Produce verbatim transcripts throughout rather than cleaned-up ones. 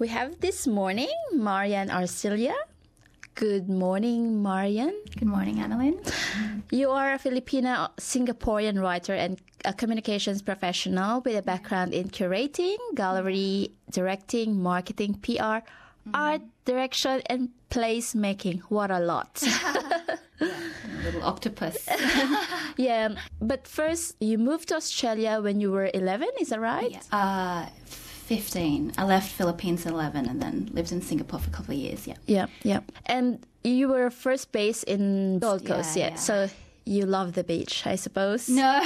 We have this morning Marian Arcilla. Good morning, Marian. Good morning, Annalyn. You are a Filipino Singaporean writer and a communications professional with a background in curating, gallery, directing, marketing, P R, mm-hmm. art direction, and placemaking. What a lot. Yeah, a little octopus. Yeah, but first, you moved to Australia when you were eleven, is that right? Yeah. Uh, fifteen. I left Philippines at eleven and then lived in Singapore for a couple of years, yeah. Yeah, yeah. And you were first based in Gold Coast, yeah, yeah. So you love the beach, I suppose? No.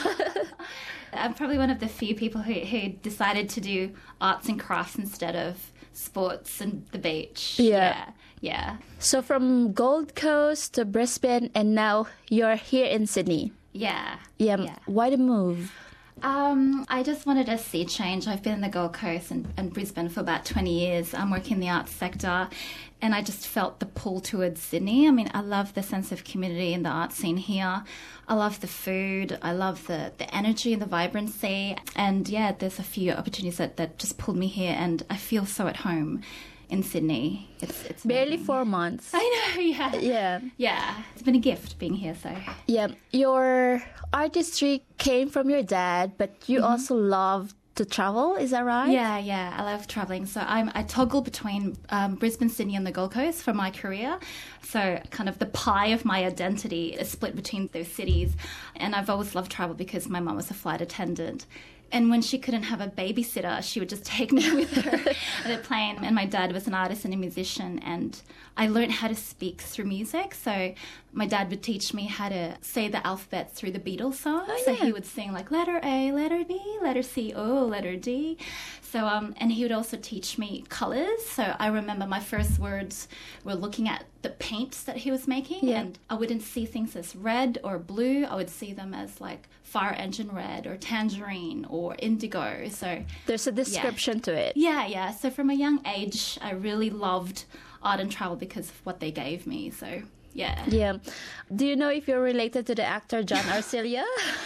I'm probably one of the few people who, who decided to do arts and crafts instead of sports and the beach. Yeah. Yeah. Yeah. So from Gold Coast to Brisbane, and now you're here in Sydney. Yeah. Yeah. yeah. Why the move? Um, I just wanted a sea change. I've been in the Gold Coast and, and Brisbane for about twenty years. I'm working in the arts sector, and I just felt the pull towards Sydney. I mean, I love the sense of community in the art scene here. I love the food. I love the, the energy and the vibrancy. And yeah, there's a few opportunities that, that just pulled me here, and I feel so at home in Sydney. It's it's barely amazing. four months. I know, yeah. Yeah. Yeah. It's been a gift being here, so. Yeah. Your artistry came from your dad, but you mm-hmm. also love to travel, is that right? Yeah, yeah. I love traveling. So I'm I toggle between um, Brisbane, Sydney and the Gold Coast for my career. So kind of the pie of my identity is split between those cities. And I've always loved travel because my mum was a flight attendant. And when she couldn't have a babysitter, she would just take me with her on a plane. And my dad was an artist and a musician, and I learned how to speak through music. So my dad would teach me how to say the alphabet through the Beatles songs. Oh, yeah. So he would sing like letter A, letter B, letter C, O, letter D. So um, and he would also teach me colours. So I remember my first words were looking at the paints that he was making, yeah. and I wouldn't see things as red or blue. I would see them as like fire engine red or tangerine or indigo. So there's a description yeah. to it. Yeah, yeah. So from a young age, I really loved art and travel because of what they gave me. So yeah. Yeah. Do you know if you're related to the actor John Arcilla?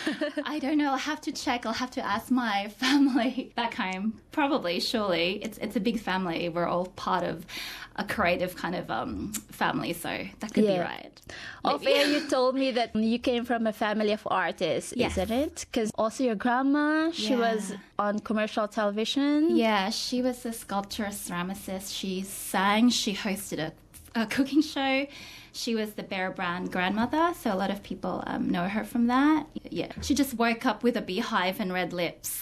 I don't know. I'll have to check. I'll have to ask my family back home. Probably, surely. It's it's a big family. We're all part of a creative kind of um, family, so that could yeah. be right. Off air, you told me that you came from a family of artists, yes. isn't it? Because also your grandma, she yeah. was on commercial television. Yeah, she was a sculptor, a ceramicist. She sang. She hosted a, a cooking show. She was the Bear Brand grandmother, so a lot of people um, know her from that. Yeah, she just woke up with a beehive and red lips,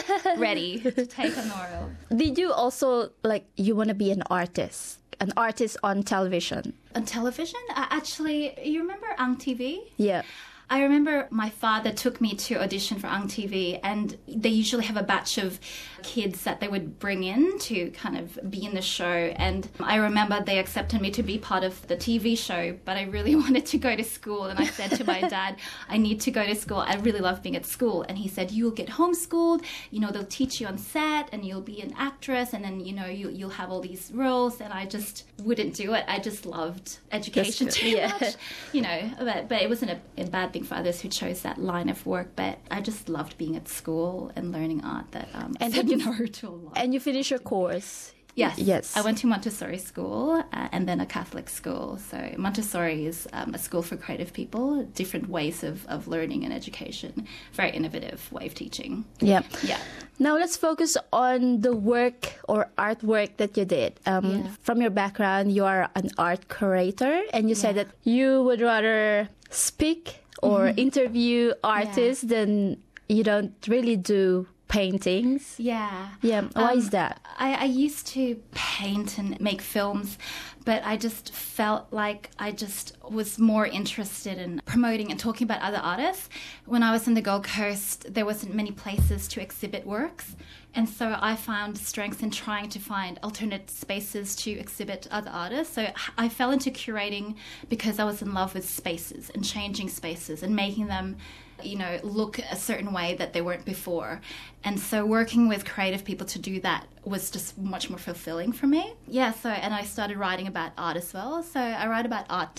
ready to take on the world. Did you also, like, you want to be an artist? An artist on television? On television? Uh, actually, you remember Ang T V? Yeah. I remember my father took me to audition for Ang T V, and they usually have a batch of kids that they would bring in to kind of be in the show. And I remember they accepted me to be part of the T V show, but I really wanted to go to school. And I said to my dad, I need to go to school. I really love being at school. And he said, you'll get homeschooled. You know, they'll teach you on set and you'll be an actress. And then, you know, you, you'll have all these roles. And I just wouldn't do it. I just loved education too yeah. much, you know, but, but it wasn't a, a bad thing for others who chose that line of work, but I just loved being at school and learning art that um, and said you no to a lot. And you finished your course? Yes. Yes. I went to Montessori school uh, and then a Catholic school. So Montessori is um, a school for creative people, different ways of, of learning and education, very innovative way of teaching. Yeah. Yeah. Now let's focus on the work or artwork that you did. Um, yeah. From your background, you are an art curator, and you yeah. said that you would rather speak or mm-hmm. interview artists yeah. than you don't really do paintings. Yeah. Yeah. Why um, is that? I, I used to paint and make films, but I just felt like I just was more interested in promoting and talking about other artists. When I was in the Gold Coast, there wasn't many places to exhibit works. And so I found strength in trying to find alternate spaces to exhibit other artists. So I fell into curating because I was in love with spaces and changing spaces and making them, you know, look a certain way that they weren't before. And so working with creative people to do that was just much more fulfilling for me. Yeah, so, and I started writing about art as well. So I write about art design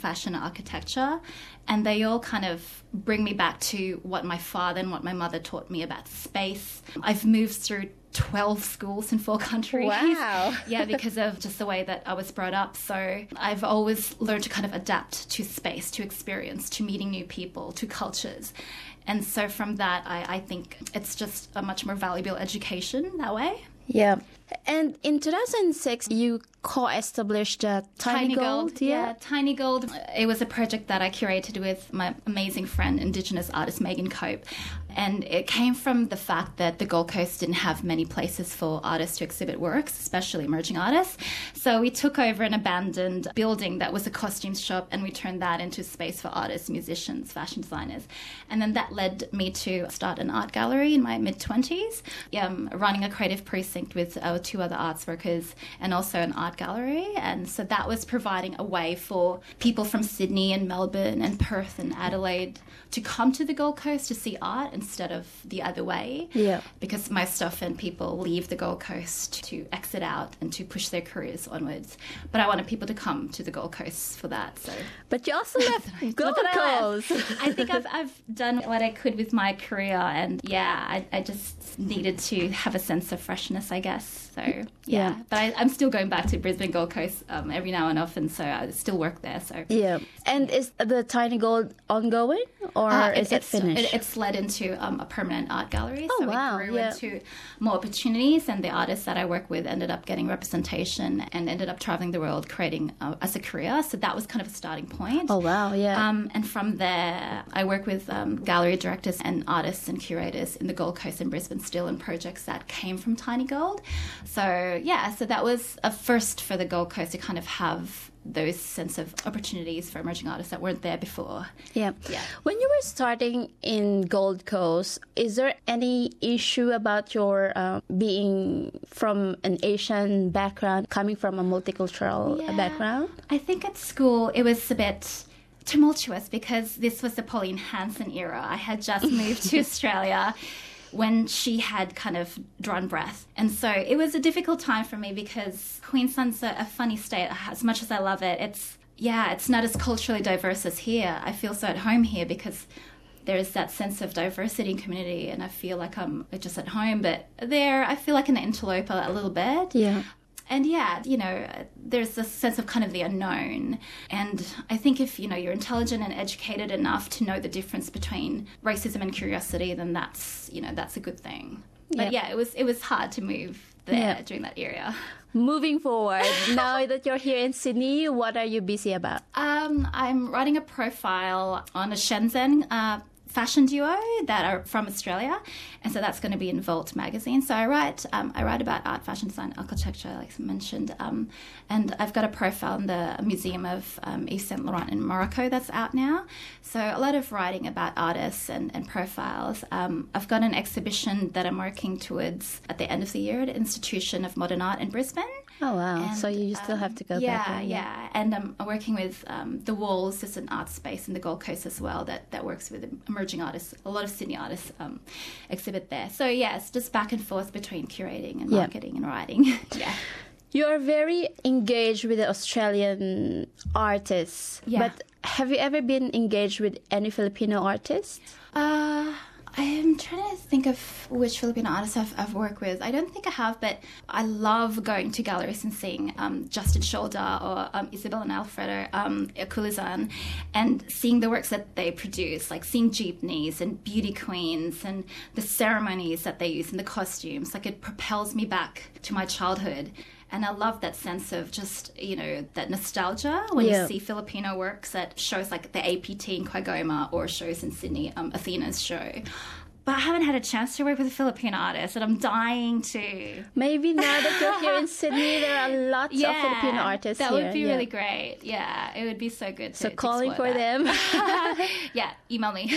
fashion and architecture, and they all kind of bring me back to what my father and what my mother taught me about space. I've moved through twelve schools in four countries. Wow. Yeah, because of just the way that I was brought up. So I've always learned to kind of adapt to space, to experience, to meeting new people, to cultures. And so from that, I, I think it's just a much more valuable education that way. Yeah. And in two thousand six, you co-established uh, Tiny, Tiny Gold. Gold. Yeah, Tiny Gold. It was a project that I curated with my amazing friend, Indigenous artist Megan Cope. And it came from the fact that the Gold Coast didn't have many places for artists to exhibit works, especially emerging artists. So we took over an abandoned building that was a costume shop, and we turned that into space for artists, musicians, fashion designers. And then that led me to start an art gallery in my mid-twenties, um, running a creative precinct with uh, two other arts workers and also an art gallery. And so that was providing a way for people from Sydney and Melbourne and Perth and Adelaide to come to the Gold Coast to see art instead of the other way. Yeah. Because most often people leave the Gold Coast to exit out and to push their careers onwards. But I wanted people to come to the Gold Coast for that. So, But you also left Gold Look at that. Coast. I think I've I've done what I could with my career, and yeah, I, I just needed to have a sense of freshness, I guess. So yeah, Yeah. but I, I'm still going back to Brisbane Gold Coast um, every now and often, so I still work there. So Yeah. And is the Tiny Gold ongoing, or Uh, is it it's, finished? It, it's led into um, a permanent art gallery. Oh, so wow, we grew yeah. into more opportunities, and the artists that I work with ended up getting representation and ended up traveling the world creating uh, as a career. So that was kind of a starting point. Oh, wow, yeah. Um, and from there, I work with um, gallery directors and artists and curators in the Gold Coast and Brisbane still in projects that came from Tiny Gold. So, yeah, so that was a first for the Gold Coast to kind of have those sense of opportunities for emerging artists that weren't there before. Yeah. Yeah. When you were starting in Gold Coast, is there any issue about your uh, being from an Asian background, coming from a multicultural Yeah. background? I think at school it was a bit tumultuous because this was the Pauline Hanson era. I had just moved to Australia when she had kind of drawn breath. And so it was a difficult time for me because Queensland's a, a funny state. As much as I love it, it's, yeah, it's not as culturally diverse as here. I feel so at home here because there's that sense of diversity in community, and I feel like I'm just at home. But there, I feel like an interloper a little bit. Yeah. And yeah, you know, there's this sense of kind of the unknown. And I think if, you know, you're intelligent and educated enough to know the difference between racism and curiosity, then that's, you know, that's a good thing. But Yep. yeah, it was it was hard to move there Yeah. during that area. Moving forward, now that you're here in Sydney, what are you busy about? Um, I'm writing a profile on a Shenzhen uh, fashion duo that are from Australia, and so that's going to be in Volt magazine. So I write, um, I write about art, fashion design, architecture, like I mentioned, um, and I've got a profile in the Museum of um, Yves Saint Laurent in Morocco that's out now. So a lot of writing about artists and, and profiles. Um, I've got an exhibition that I'm working towards at the end of the year at Institution of Modern Art in Brisbane. Oh, wow. And, so you still um, have to go yeah, back there. Yeah, And um, I'm working with um, The Walls, is an art space in the Gold Coast as well that, that works with emerging artists. A lot of Sydney artists um, exhibit there. So, yeah, it's just back and forth between curating and Yeah. marketing and writing. yeah. You're very engaged with the Australian artists. Yeah. But have you ever been engaged with any Filipino artists? Uh, I'm trying to think of which Filipino artists I've, I've worked with. I don't think I have, but I love going to galleries and seeing um, Justin Scholder or um, Isabel and Alfredo um, Kulizan and seeing the works that they produce, like seeing jeepneys and beauty queens and the ceremonies that they use and the costumes. Like it propels me back to my childhood. And I love that sense of just, you know, that nostalgia when Yeah. you see Filipino works at shows like the A P T in Quagoma or shows in Sydney, um, Athena's show. But I haven't had a chance to work with a Filipino artist, and I'm dying to. Maybe now that you're here in Sydney, there are lots of Filipino artists that here. would be yeah. really great. Yeah, it would be so good. To, So to calling for explore them. that. yeah, email me.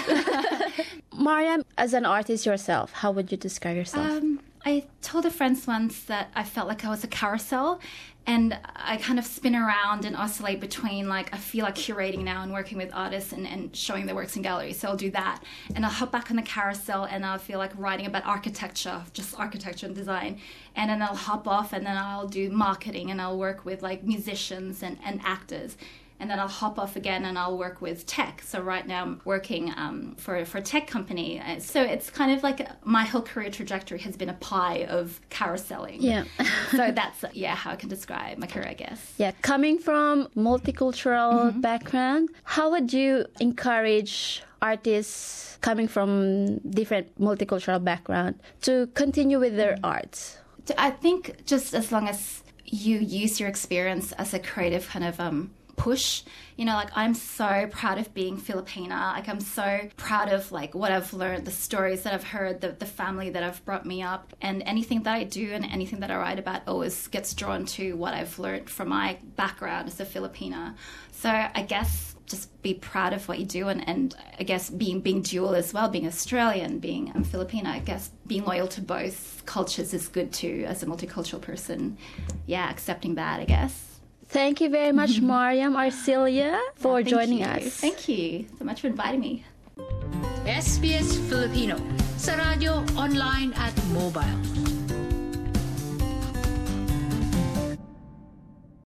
Mariam, as an artist yourself, how would you describe yourself? Um, I told a friend once that I felt like I was a carousel, and I kind of spin around and oscillate between, like, I feel like curating now and working with artists and, and showing their works in galleries. So I'll do that. And I'll hop back on the carousel and I'll feel like writing about architecture, just architecture and design. And then I'll hop off and then I'll do marketing and I'll work with, like, musicians and, and actors. and then I'll hop off again and I'll work with tech. So right now I'm working um, for, for a tech company. So it's kind of like my whole career trajectory has been a pie of carouseling. Yeah. So that's, yeah, how I can describe my career, I guess. Yeah, coming from multicultural mm-hmm. background, how would you encourage artists coming from different multicultural background to continue with their arts? I think just as long as you use your experience as a creative kind of um, push, you know, like I'm so proud of being Filipina. Like I'm so proud of like what I've learned, the stories that I've heard, the, the family that have brought me up, and anything that I do and anything that I write about always gets drawn to what I've learned from my background as a Filipina. So I guess just be proud of what you do, and, and I guess being being dual as well, being Australian, being um, Filipina, I guess being loyal to both cultures is good too as a multicultural person. Yeah, accepting that, I guess. Thank you very much, Mariam Arcilia, for oh, joining you. us. Thank you so much for inviting me. S B S Filipino sa radyo, online at mobile.